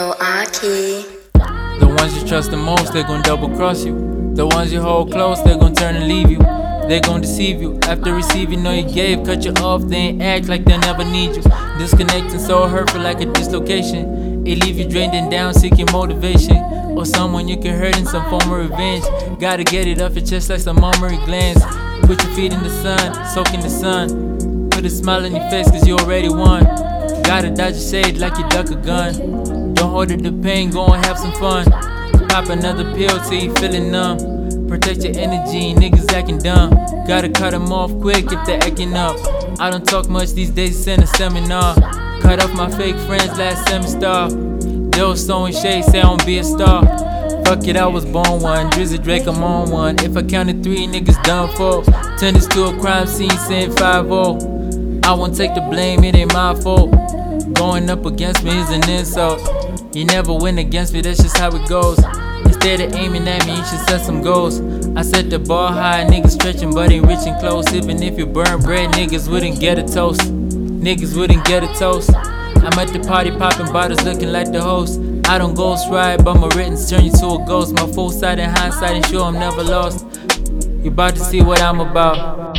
Yo, Aki. The ones you trust the most, they gon' double cross you. The ones you hold close, they gon' turn and leave you. They gon' deceive you. After receiving all you gave, cut you off, they ain't act like they'll never need you. Disconnecting so hurtful like a dislocation. It leave you drained and down, seeking motivation. Or someone you can hurt in some form of revenge. Gotta get it off your chest like some mammary glands. Put your feet in the sun, soak in the sun. Put a smile on your face cause you already won. Gotta dodge your shade like you duck a gun. Don't hold it to pain, go and have some fun. Pop another pill till you feeling numb. Protect your energy, niggas acting dumb. Gotta cut them off quick if they're acting up. I don't talk much these days, send a seminar. Cut off my fake friends last semester. They was throwing shade, say I don't be a star. Fuck it, I was born one. Drizzy Drake, I'm on one. If I counted 3, niggas done for. Turn this to a crime scene, saying 5-0. I won't take the blame, it ain't my fault. Going up against me is an insult. You never win against me, that's just how it goes. Instead of aiming at me, you should set some goals. I set the bar high, niggas stretching but ain't rich and close. Even if you burn bread, niggas wouldn't get a toast. Niggas wouldn't get a toast. I'm at the party popping bottles looking like the host. I don't ghost ride, but my written turn you to a ghost. My full side in hindsight ensure I'm never lost. You about to see what I'm about.